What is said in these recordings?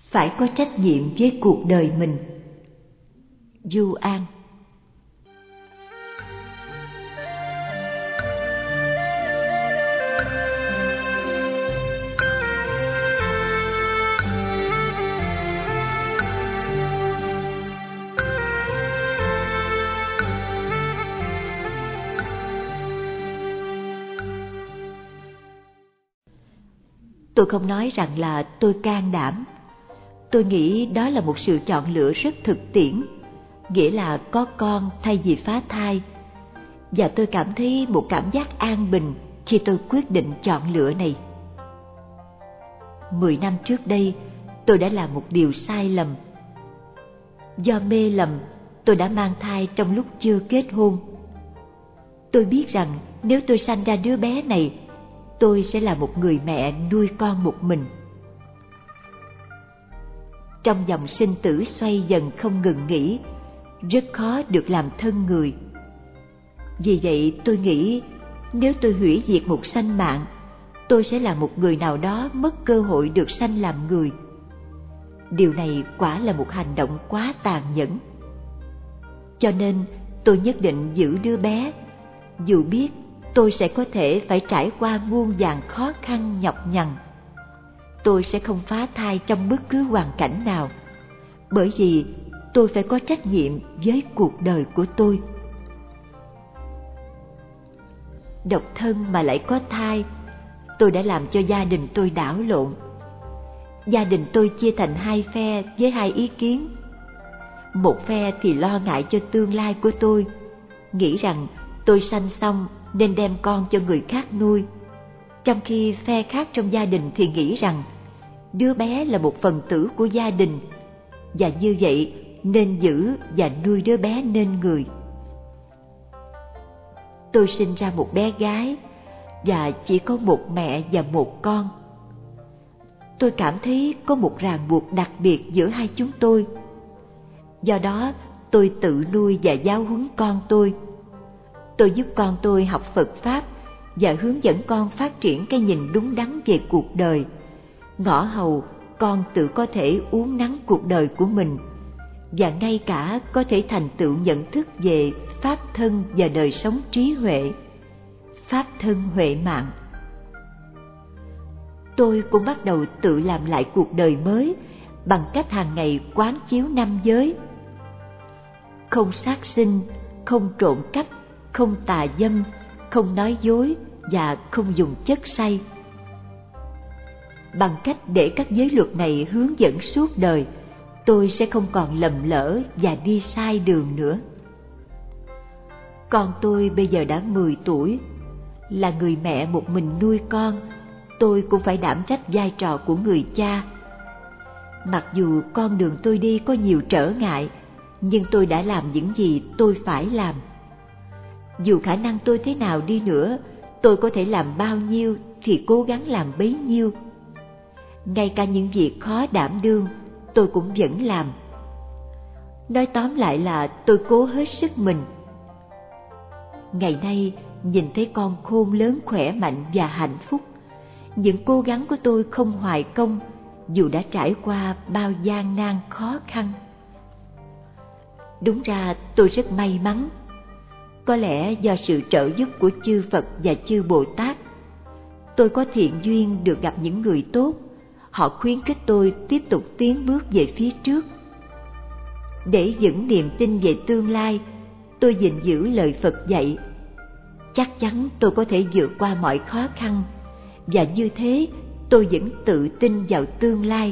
phải có trách nhiệm với cuộc đời mình. Du An. Tôi không nói rằng là tôi can đảm. Tôi nghĩ đó là một sự chọn lựa rất thực tiễn, nghĩa là có con thay vì phá thai. Và tôi cảm thấy một cảm giác an bình khi tôi quyết định chọn lựa này. 10 năm trước đây, tôi đã làm một điều sai lầm. Do mê lầm, tôi đã mang thai trong lúc chưa kết hôn. Tôi biết rằng nếu tôi sanh ra đứa bé này, tôi sẽ là một người mẹ nuôi con một mình. Trong dòng sinh tử xoay dần không ngừng nghỉ, rất khó được làm thân người. Vì vậy tôi nghĩ nếu tôi hủy diệt một sanh mạng, tôi sẽ là một người nào đó mất cơ hội được sanh làm người. Điều này quả là một hành động quá tàn nhẫn. Cho nên tôi nhất định giữ đứa bé, dù biết tôi sẽ có thể phải trải qua muôn vàn khó khăn nhọc nhằn. Tôi sẽ không phá thai trong bất cứ hoàn cảnh nào, bởi vì tôi phải có trách nhiệm với cuộc đời của tôi. Độc thân mà lại có thai, tôi đã làm cho gia đình tôi đảo lộn. Gia đình tôi chia thành hai phe với hai ý kiến. Một phe thì lo ngại cho tương lai của tôi, nghĩ rằng tôi sanh xong nên đem con cho người khác nuôi. Trong khi phe khác trong gia đình thì nghĩ rằng đứa bé là một phần tử của gia đình, và như vậy nên giữ và nuôi đứa bé nên người. Tôi sinh ra một bé gái và chỉ có một mẹ và một con. Tôi cảm thấy có một ràng buộc đặc biệt giữa hai chúng tôi. Do đó, tôi tự nuôi và giáo huấn con tôi. Tôi giúp con tôi học Phật Pháp và hướng dẫn con phát triển cái nhìn đúng đắn về cuộc đời. Ngõ hầu con tự có thể uốn nắn cuộc đời của mình, và ngay cả có thể thành tựu nhận thức về pháp thân và đời sống trí huệ, pháp thân huệ mạng. Tôi cũng bắt đầu tự làm lại cuộc đời mới bằng cách hàng ngày quán chiếu 5 giới: không sát sinh, không trộm cắp, không tà dâm, không nói dối và không dùng chất say. Bằng cách để các giới luật này hướng dẫn suốt đời, tôi sẽ không còn lầm lỡ và đi sai đường nữa. Con tôi bây giờ đã 10 tuổi. Là người mẹ một mình nuôi con, tôi cũng phải đảm trách vai trò của người cha. Mặc dù con đường tôi đi có nhiều trở ngại, nhưng tôi đã làm những gì tôi phải làm. Dù khả năng tôi thế nào đi nữa, tôi có thể làm bao nhiêu thì cố gắng làm bấy nhiêu. Ngay cả những việc khó đảm đương, tôi cũng vẫn làm. Nói tóm lại là tôi cố hết sức mình. Ngày nay, nhìn thấy con khôn lớn khỏe mạnh và hạnh phúc, những cố gắng của tôi không hoài công, dù đã trải qua bao gian nan khó khăn. Đúng ra tôi rất may mắn. Có lẽ do sự trợ giúp của chư Phật và chư Bồ Tát, tôi có thiện duyên được gặp những người tốt. Họ khuyến khích tôi tiếp tục tiến bước về phía trước. Để vững niềm tin về tương lai, tôi gìn giữ lời Phật dạy. Chắc chắn tôi có thể vượt qua mọi khó khăn, và như thế tôi vẫn tự tin vào tương lai.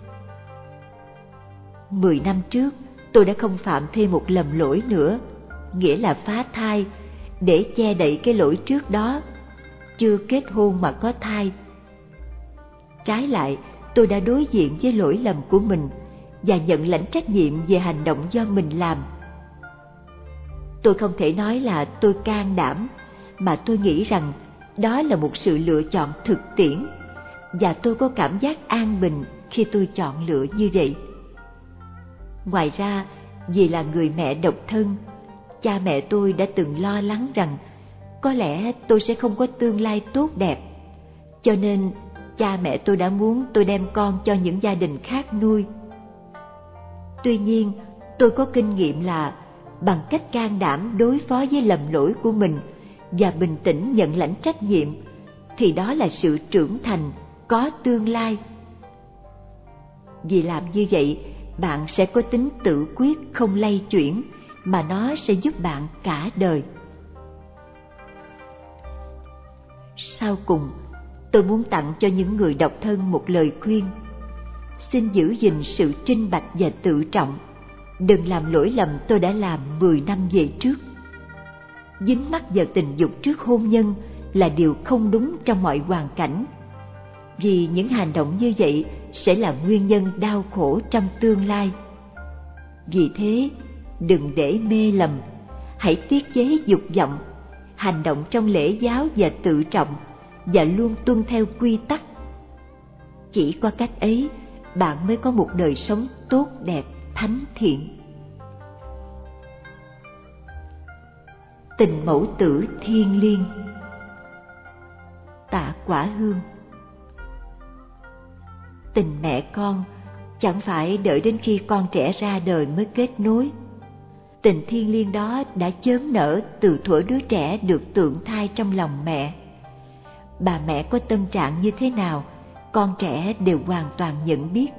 10 năm trước, tôi đã không phạm thêm một lầm lỗi nữa, nghĩa là phá thai, để che đậy cái lỗi trước đó, chưa kết hôn mà có thai. Trái lại, tôi đã đối diện với lỗi lầm của mình và nhận lãnh trách nhiệm về hành động do mình làm. Tôi không thể nói là tôi can đảm, mà tôi nghĩ rằng đó là một sự lựa chọn thực tiễn, và tôi có cảm giác an bình khi tôi chọn lựa như vậy. Ngoài ra, vì là người mẹ độc thân, cha mẹ tôi đã từng lo lắng rằng có lẽ tôi sẽ không có tương lai tốt đẹp, cho nên cha mẹ tôi đã muốn tôi đem con cho những gia đình khác nuôi. Tuy nhiên, tôi có kinh nghiệm là bằng cách can đảm đối phó với lầm lỗi của mình và bình tĩnh nhận lãnh trách nhiệm, thì đó là sự trưởng thành, có tương lai. Vì làm như vậy, bạn sẽ có tính tự quyết không lay chuyển, mà nó sẽ giúp bạn cả đời. Sau cùng, tôi muốn tặng cho những người độc thân một lời khuyên. Xin giữ gìn sự trinh bạch và tự trọng. Đừng làm lỗi lầm tôi đã làm 10 năm về trước. Dính mắc vào tình dục trước hôn nhân là điều không đúng trong mọi hoàn cảnh, vì những hành động như vậy sẽ là nguyên nhân đau khổ trong tương lai. Vì thế, đừng để mê lầm, hãy tiết chế dục vọng, hành động trong lễ giáo và tự trọng, và luôn tuân theo quy tắc. Chỉ có cách ấy, bạn mới có một đời sống tốt đẹp, thánh thiện. Tình mẫu tử thiêng liêng. Tạ Quả Hương. Tình mẹ con chẳng phải đợi đến khi con trẻ ra đời mới kết nối. Tình thiêng liêng đó đã chớm nở từ thuở đứa trẻ được tượng thai trong lòng mẹ. Bà mẹ có tâm trạng như thế nào, con trẻ đều hoàn toàn nhận biết.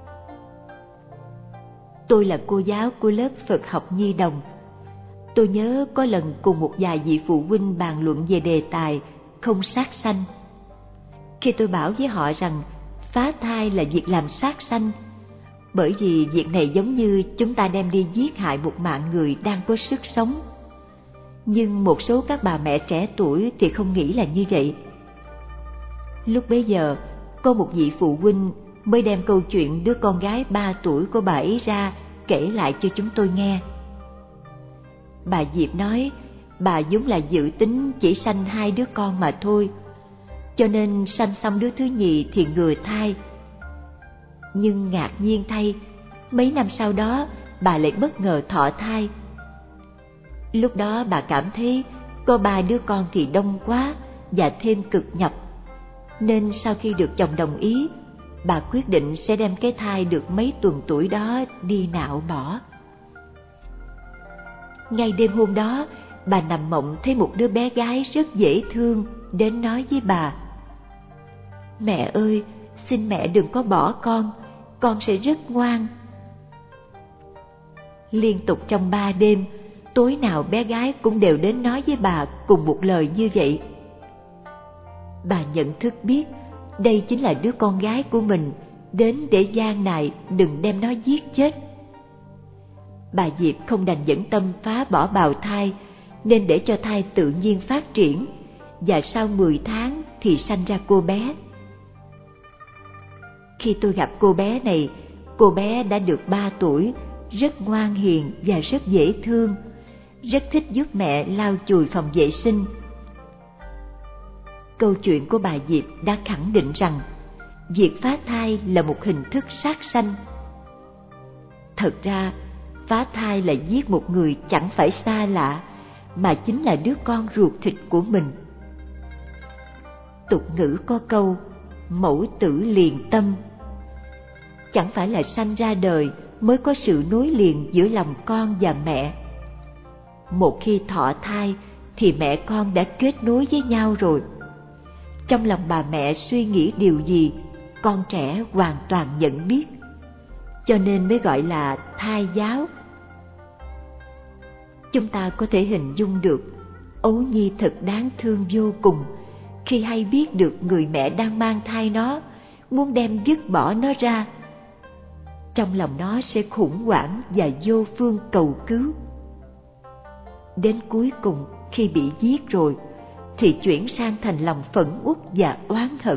Tôi là cô giáo của lớp Phật học nhi đồng. Tôi nhớ có lần cùng một vài vị phụ huynh bàn luận về đề tài không sát sanh. Khi tôi bảo với họ rằng phá thai là việc làm sát sanh, bởi vì việc này giống như chúng ta đem đi giết hại một mạng người đang có sức sống. Nhưng một số các bà mẹ trẻ tuổi thì không nghĩ là như vậy. Lúc bấy giờ, có một vị phụ huynh mới đem câu chuyện đứa con gái 3 tuổi của bà ấy ra kể lại cho chúng tôi nghe. Bà Diệp nói bà vốn là dự tính chỉ sanh 2 đứa con mà thôi, cho nên sanh xong đứa thứ nhì thì ngừa thai. Nhưng ngạc nhiên thay, mấy năm sau đó bà lại bất ngờ thọ thai. Lúc đó bà cảm thấy có 3 đứa con thì đông quá và thêm cực nhọc, nên sau khi được chồng đồng ý, bà quyết định sẽ đem cái thai được mấy tuần tuổi đó đi nạo bỏ. Ngay đêm hôm đó, bà nằm mộng thấy một đứa bé gái rất dễ thương đến nói với bà: "Mẹ ơi, xin mẹ đừng có bỏ con sẽ rất ngoan." Liên tục trong 3 đêm, tối nào bé gái cũng đều đến nói với bà cùng một lời như vậy. Bà nhận thức biết đây chính là đứa con gái của mình đến để gian nài đừng đem nó giết chết. Bà Diệp không đành nhẫn tâm phá bỏ bào thai, nên để cho thai tự nhiên phát triển, và sau 10 tháng thì sanh ra cô bé. Khi tôi gặp cô bé này, cô bé đã được 3 tuổi, rất ngoan hiền và rất dễ thương, rất thích giúp mẹ lau chùi phòng vệ sinh. Câu chuyện của bà Diệp đã khẳng định rằng việc phá thai là một hình thức sát sanh. Thật ra, phá thai là giết một người chẳng phải xa lạ, mà chính là đứa con ruột thịt của mình. Tục ngữ có câu mẫu tử liền tâm. Chẳng phải là sanh ra đời mới có sự nối liền giữa lòng con và mẹ. Một khi thọ thai thì mẹ con đã kết nối với nhau rồi. Trong lòng bà mẹ suy nghĩ điều gì, con trẻ hoàn toàn nhận biết, cho nên mới gọi là thai giáo. Chúng ta có thể hình dung được ấu nhi thật đáng thương vô cùng khi hay biết được người mẹ đang mang thai nó, muốn đem dứt bỏ nó ra. Trong lòng nó sẽ khủng hoảng và vô phương cầu cứu. Đến cuối cùng, khi bị giết rồi, thì chuyển sang thành lòng phẫn uất và oán hận.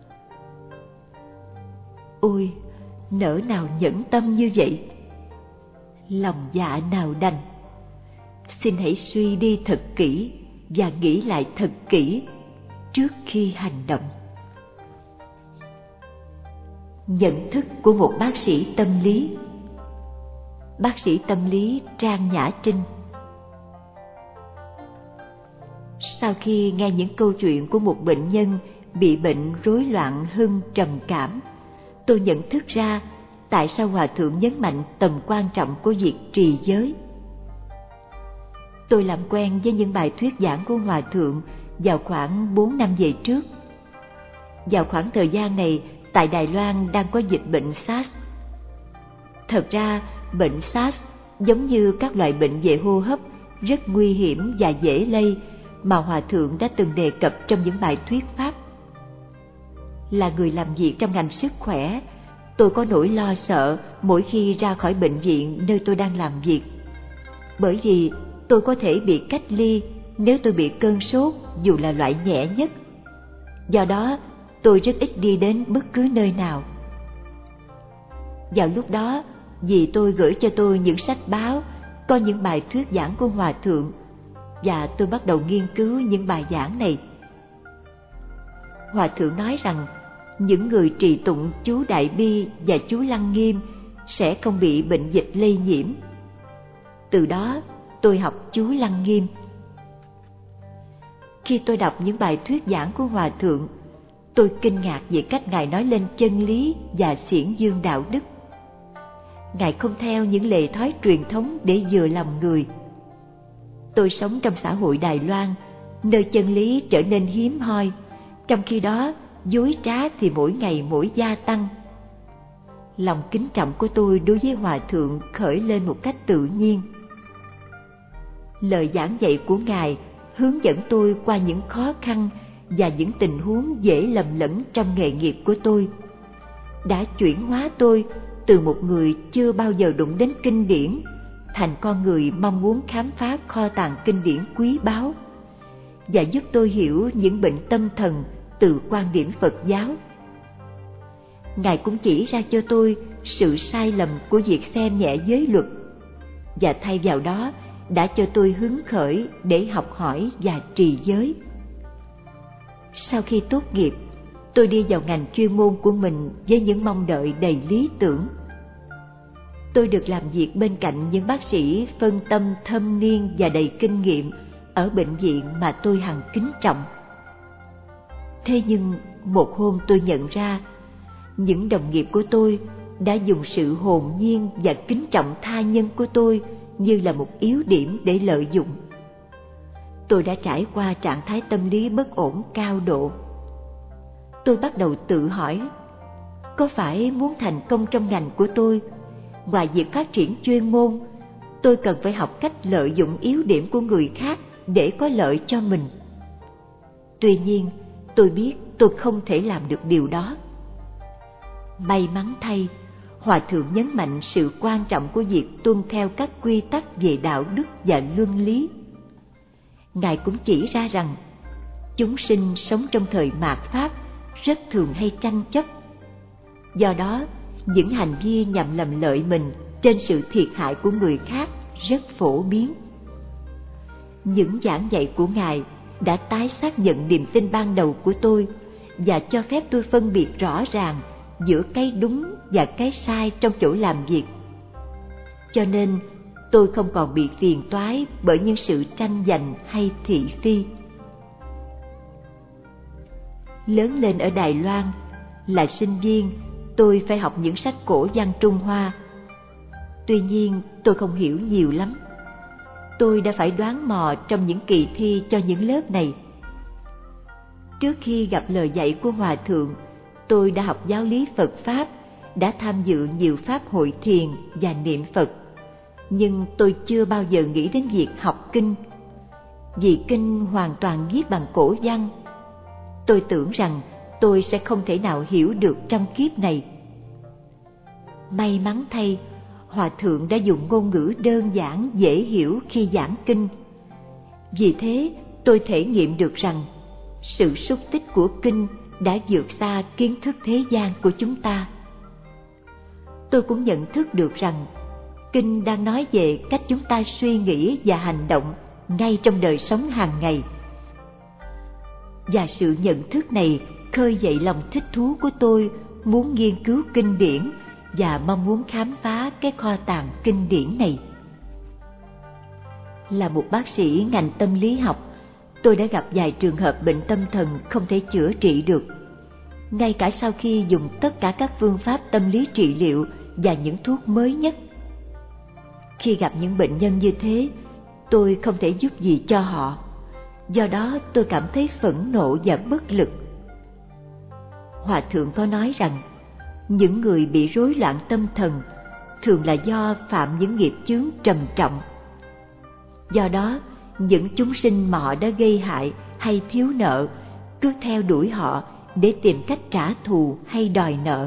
Ôi, nỡ nào nhẫn tâm như vậy? Lòng dạ nào đành? Xin hãy suy đi thật kỹ và nghĩ lại thật kỹ trước khi hành động. Nhận thức của một bác sĩ tâm lý. Bác sĩ tâm lý Trang Nhã Trinh. Sau khi nghe những câu chuyện của một bệnh nhân bị bệnh rối loạn hưng trầm cảm, tôi nhận thức ra tại sao Hòa Thượng nhấn mạnh tầm quan trọng của việc trì giới. Tôi làm quen với những bài thuyết giảng của Hòa Thượng vào khoảng 4 năm về trước. Vào khoảng thời gian này, tại Đài Loan đang có dịch bệnh SARS. Thật ra, bệnh SARS giống như các loại bệnh về hô hấp rất nguy hiểm và dễ lây mà Hòa Thượng đã từng đề cập trong những bài thuyết pháp. Là người làm việc trong ngành sức khỏe, tôi có nỗi lo sợ mỗi khi ra khỏi bệnh viện nơi tôi đang làm việc. Bởi vì tôi có thể bị cách ly nếu tôi bị cơn sốt dù là loại nhẹ nhất. Do đó, tôi rất ít đi đến bất cứ nơi nào. Vào lúc đó, dì tôi gửi cho tôi những sách báo có những bài thuyết giảng của Hòa Thượng, và tôi bắt đầu nghiên cứu những bài giảng này. Hòa Thượng nói rằng những người trì tụng chú Đại Bi và chú Lăng Nghiêm sẽ không bị bệnh dịch lây nhiễm. Từ đó, tôi học chú Lăng Nghiêm. Khi tôi đọc những bài thuyết giảng của Hòa Thượng, tôi kinh ngạc về cách Ngài nói lên chân lý và xiển dương đạo đức. Ngài không theo những lề thói truyền thống để vừa lòng người. Tôi sống trong xã hội Đài Loan, nơi chân lý trở nên hiếm hoi, trong khi đó dối trá thì mỗi ngày mỗi gia tăng. Lòng kính trọng của tôi đối với Hòa Thượng khởi lên một cách tự nhiên. Lời giảng dạy của Ngài hướng dẫn tôi qua những khó khăn và những tình huống dễ lầm lẫn trong nghề nghiệp của tôi, đã chuyển hóa tôi từ một người chưa bao giờ đụng đến kinh điển thành con người mong muốn khám phá kho tàng kinh điển quý báu, và giúp tôi hiểu những bệnh tâm thần từ quan điểm Phật giáo. Ngài cũng chỉ ra cho tôi sự sai lầm của việc xem nhẹ giới luật, và thay vào đó đã cho tôi hứng khởi để học hỏi và trì giới. Sau khi tốt nghiệp, tôi đi vào ngành chuyên môn của mình với những mong đợi đầy lý tưởng. Tôi được làm việc bên cạnh những bác sĩ phân tâm thâm niên và đầy kinh nghiệm ở bệnh viện mà tôi hằng kính trọng. Thế nhưng một hôm tôi nhận ra, những đồng nghiệp của tôi đã dùng sự hồn nhiên và kính trọng tha nhân của tôi như là một yếu điểm để lợi dụng. Tôi đã trải qua trạng thái tâm lý bất ổn cao độ. Tôi bắt đầu tự hỏi, có phải muốn thành công trong ngành của tôi, ngoài việc phát triển chuyên môn, tôi cần phải học cách lợi dụng yếu điểm của người khác để có lợi cho mình? Tuy nhiên, tôi biết tôi không thể làm được điều đó. May mắn thay, Hòa Thượng nhấn mạnh sự quan trọng của việc tuân theo các quy tắc về đạo đức và luân lý. Ngài cũng chỉ ra rằng, chúng sinh sống trong thời mạt Pháp rất thường hay tranh chấp. Do đó, những hành vi nhằm làm lợi mình trên sự thiệt hại của người khác rất phổ biến. Những giảng dạy của Ngài đã tái xác nhận niềm tin ban đầu của tôi và cho phép tôi phân biệt rõ ràng giữa cái đúng và cái sai trong chỗ làm việc. Cho nên, tôi không còn bị phiền toái bởi những sự tranh giành hay thị phi. Lớn lên ở Đài Loan, là sinh viên, tôi phải học những sách cổ văn Trung Hoa. Tuy nhiên, tôi không hiểu nhiều lắm. Tôi đã phải đoán mò trong những kỳ thi cho những lớp này. Trước khi gặp lời dạy của Hòa Thượng, tôi đã học giáo lý Phật Pháp, đã tham dự nhiều pháp hội thiền và niệm Phật. Nhưng tôi chưa bao giờ nghĩ đến việc học kinh, vì kinh hoàn toàn viết bằng cổ văn. Tôi tưởng rằng tôi sẽ không thể nào hiểu được trong kiếp này. May mắn thay, Hòa Thượng đã dùng ngôn ngữ đơn giản dễ hiểu khi giảng kinh. Vì thế, tôi thể nghiệm được rằng sự xúc tích của kinh đã vượt xa kiến thức thế gian của chúng ta. Tôi cũng nhận thức được rằng kinh đang nói về cách chúng ta suy nghĩ và hành động ngay trong đời sống hàng ngày. Và sự nhận thức này khơi dậy lòng thích thú của tôi muốn nghiên cứu kinh điển và mong muốn khám phá cái kho tàng kinh điển này. Là một bác sĩ ngành tâm lý học, tôi đã gặp vài trường hợp bệnh tâm thần không thể chữa trị được. Ngay cả sau khi dùng tất cả các phương pháp tâm lý trị liệu và những thuốc mới nhất. Khi gặp những bệnh nhân như thế, tôi không thể giúp gì cho họ. Do đó tôi cảm thấy phẫn nộ và bất lực. Hòa thượng có nói rằng, những người bị rối loạn tâm thần thường là do phạm những nghiệp chướng trầm trọng. Do đó, những chúng sinh mà họ đã gây hại hay thiếu nợ cứ theo đuổi họ để tìm cách trả thù hay đòi nợ.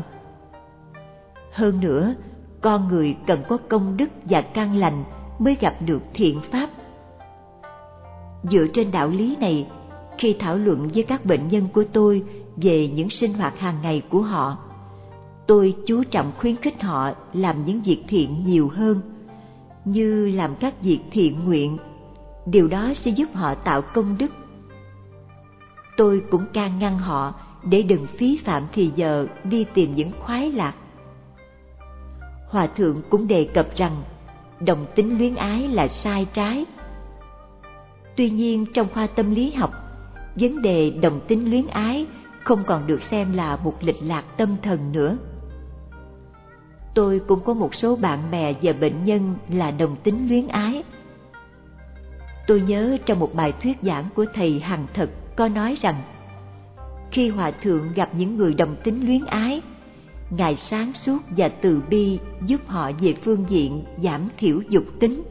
Hơn nữa, con người cần có công đức và căn lành mới gặp được thiện pháp. Dựa trên đạo lý này, khi thảo luận với các bệnh nhân của tôi về những sinh hoạt hàng ngày của họ, tôi chú trọng khuyến khích họ làm những việc thiện nhiều hơn, như làm các việc thiện nguyện. Điều đó sẽ giúp họ tạo công đức. Tôi cũng can ngăn họ để đừng phí phạm thì giờ đi tìm những khoái lạc. Hòa thượng cũng đề cập rằng đồng tính luyến ái là sai trái. Tuy nhiên, trong khoa tâm lý học, vấn đề đồng tính luyến ái không còn được xem là một lệch lạc tâm thần nữa. Tôi cũng có một số bạn bè và bệnh nhân là đồng tính luyến ái. Tôi nhớ trong một bài thuyết giảng của thầy Hằng Thật có nói rằng, khi Hòa thượng gặp những người đồng tính luyến ái, Ngài sáng suốt và từ bi giúp họ về phương diện giảm thiểu dục tính.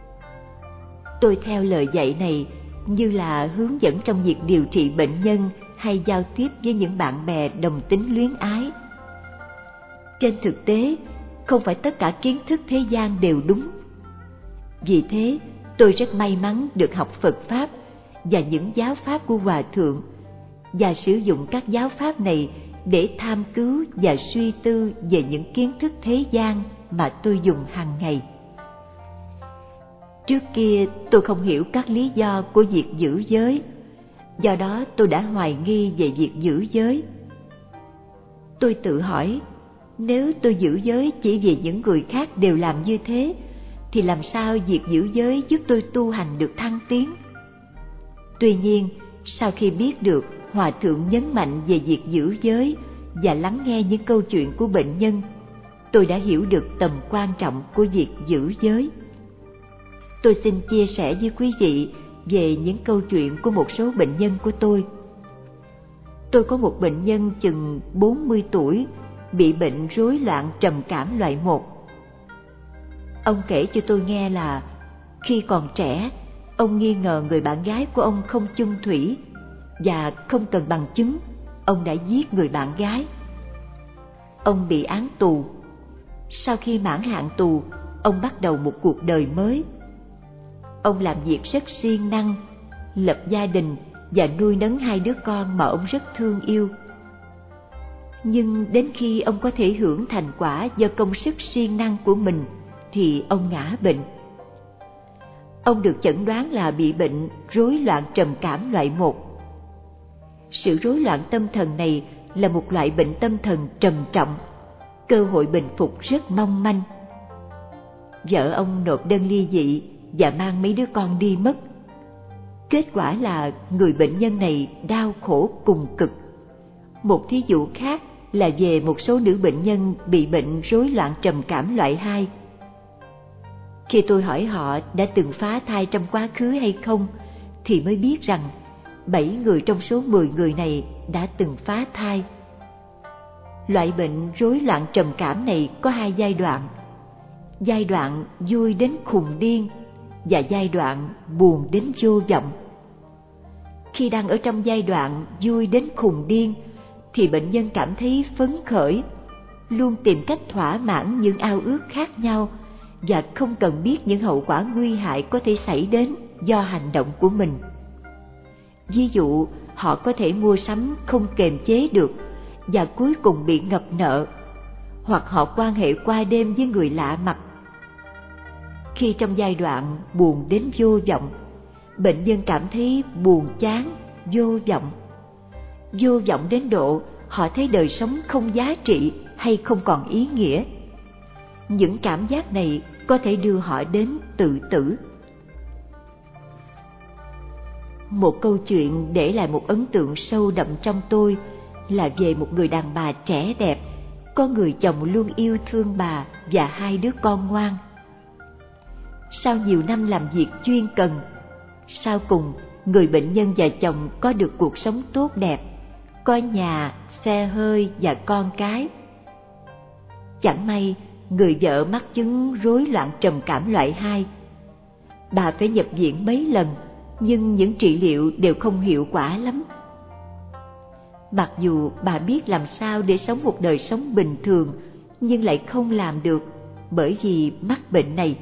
Tôi theo lời dạy này như là hướng dẫn trong việc điều trị bệnh nhân hay giao tiếp với những bạn bè đồng tính luyến ái. Trên thực tế, không phải tất cả kiến thức thế gian đều đúng. Vì thế, tôi rất may mắn được học Phật Pháp và những giáo pháp của Hòa thượng, và sử dụng các giáo pháp này để tham cứu và suy tư về những kiến thức thế gian mà tôi dùng hàng ngày. Trước kia tôi không hiểu các lý do của việc giữ giới, do đó tôi đã hoài nghi về việc giữ giới. Tôi tự hỏi, nếu tôi giữ giới chỉ vì những người khác đều làm như thế, thì làm sao việc giữ giới giúp tôi tu hành được thăng tiến? Tuy nhiên, sau khi biết được Hòa thượng nhấn mạnh về việc giữ giới và lắng nghe những câu chuyện của bệnh nhân, tôi đã hiểu được tầm quan trọng của việc giữ giới. Tôi xin chia sẻ với quý vị về những câu chuyện của một số bệnh nhân của tôi. Tôi có một bệnh nhân chừng 40 tuổi bị bệnh rối loạn trầm cảm loại 1. Ông kể cho tôi nghe là khi còn trẻ, ông nghi ngờ người bạn gái của ông không chung thủy và không cần bằng chứng, ông đã giết người bạn gái. Ông bị án tù. Sau khi mãn hạn tù, ông bắt đầu một cuộc đời mới. Ông làm việc rất siêng năng, lập gia đình và nuôi nấng 2 đứa con mà ông rất thương yêu. Nhưng đến khi ông có thể hưởng thành quả do công sức siêng năng của mình thì ông ngã bệnh. Ông được chẩn đoán là bị bệnh rối loạn trầm cảm loại 1. Sự rối loạn tâm thần này là một loại bệnh tâm thần trầm trọng, cơ hội bình phục rất mong manh. Vợ ông nộp đơn ly dị và mang mấy đứa con đi mất. Kết quả là người bệnh nhân này đau khổ cùng cực. Một thí dụ khác là về một số nữ bệnh nhân bị bệnh rối loạn trầm cảm loại 2. Khi tôi hỏi họ đã từng phá thai trong quá khứ hay không, thì mới biết rằng 7 người trong số 10 người này đã từng phá thai. Loại bệnh rối loạn trầm cảm này có 2 giai đoạn. Giai đoạn vui đến khùng điên và giai đoạn buồn đến vô vọng. Khi đang ở trong giai đoạn vui đến khùng điên thì bệnh nhân cảm thấy phấn khởi, luôn tìm cách thỏa mãn những ao ước khác nhau và không cần biết những hậu quả nguy hại có thể xảy đến do hành động của mình. Ví dụ, họ có thể mua sắm không kềm chế được và cuối cùng bị ngập nợ, hoặc họ quan hệ qua đêm với người lạ mặt. Khi trong giai đoạn buồn đến vô vọng, bệnh nhân cảm thấy buồn chán, vô vọng đến độ họ thấy đời sống không giá trị hay không còn ý nghĩa. Những cảm giác này có thể đưa họ đến tự tử. Một câu chuyện để lại một ấn tượng sâu đậm trong tôi là về một người đàn bà trẻ đẹp, có người chồng luôn yêu thương bà và 2 đứa con ngoan. Sau nhiều năm làm việc chuyên cần, sau cùng người bệnh nhân và chồng có được cuộc sống tốt đẹp, có nhà, xe hơi và con cái. Chẳng may người vợ mắc chứng rối loạn trầm cảm loại 2. Bà phải nhập viện mấy lần, nhưng những trị liệu đều không hiệu quả lắm. Mặc dù bà biết làm sao để sống một đời sống bình thường, nhưng lại không làm được bởi vì mắc bệnh này.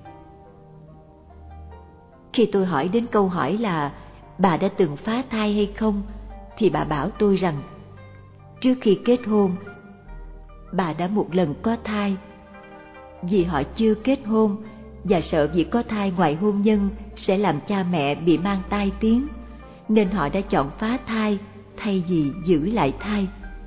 Khi tôi hỏi đến câu hỏi là bà đã từng phá thai hay không, thì bà bảo tôi rằng trước khi kết hôn, bà đã một lần có thai. Vì họ chưa kết hôn và sợ việc có thai ngoài hôn nhân sẽ làm cha mẹ bị mang tai tiếng, nên họ đã chọn phá thai thay vì giữ lại thai.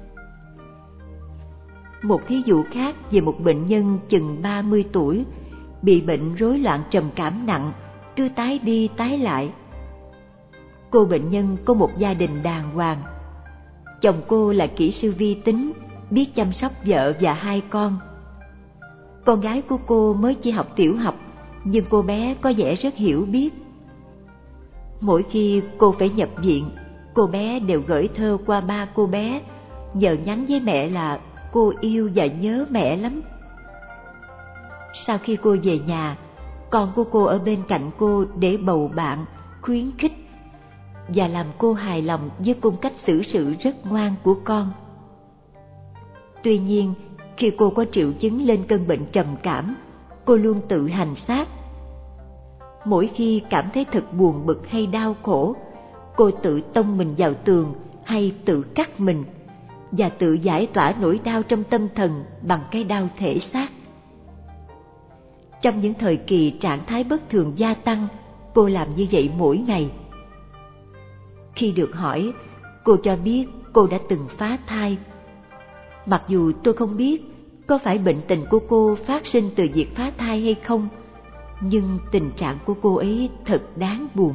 Một thí dụ khác về một bệnh nhân chừng 30 tuổi, bị bệnh rối loạn trầm cảm nặng, cứ tái đi tái lại. Cô bệnh nhân có một gia đình đàng hoàng. Chồng cô là kỹ sư vi tính, biết chăm sóc vợ và 2 con. Con gái của cô mới chỉ học tiểu học, nhưng cô bé có vẻ rất hiểu biết. Mỗi khi cô phải nhập viện, cô bé đều gửi thơ qua ba cô bé, nhờ nhắn với mẹ là cô yêu và nhớ mẹ lắm. Sau khi cô về nhà, con của cô ở bên cạnh cô để bầu bạn, khuyến khích và làm cô hài lòng với cung cách xử sự rất ngoan của con. Tuy nhiên, khi cô có triệu chứng lên cơn bệnh trầm cảm, cô luôn tự hành xác. Mỗi khi cảm thấy thật buồn bực hay đau khổ, cô tự tông mình vào tường hay tự cắt mình và tự giải tỏa nỗi đau trong tâm thần bằng cái đau thể xác. Trong những thời kỳ trạng thái bất thường gia tăng, cô làm như vậy mỗi ngày. Khi được hỏi, cô cho biết cô đã từng phá thai. Mặc dù tôi không biết có phải bệnh tình của cô phát sinh từ việc phá thai hay không, nhưng tình trạng của cô ấy thật đáng buồn.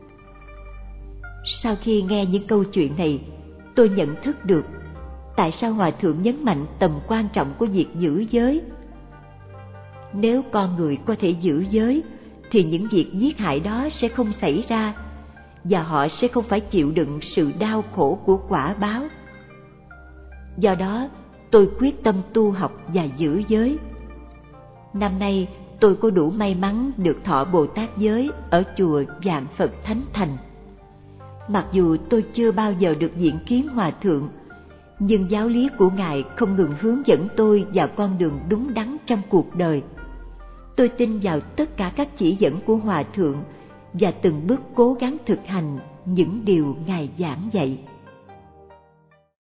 Sau khi nghe những câu chuyện này, tôi nhận thức được tại sao Hòa Thượng nhấn mạnh tầm quan trọng của việc giữ giới. Nếu con người có thể giữ giới, thì những việc giết hại đó sẽ không xảy ra, và họ sẽ không phải chịu đựng sự đau khổ của quả báo. Do đó, tôi quyết tâm tu học và giữ giới. Năm nay, tôi có đủ may mắn được thọ Bồ Tát giới ở chùa Vạn Phật Thánh Thành. Mặc dù tôi chưa bao giờ được diện kiến Hòa Thượng, nhưng giáo lý của Ngài không ngừng hướng dẫn tôi vào con đường đúng đắn trong cuộc đời. Tôi tin vào tất cả các chỉ dẫn của Hòa Thượng và từng bước cố gắng thực hành những điều Ngài giảng dạy.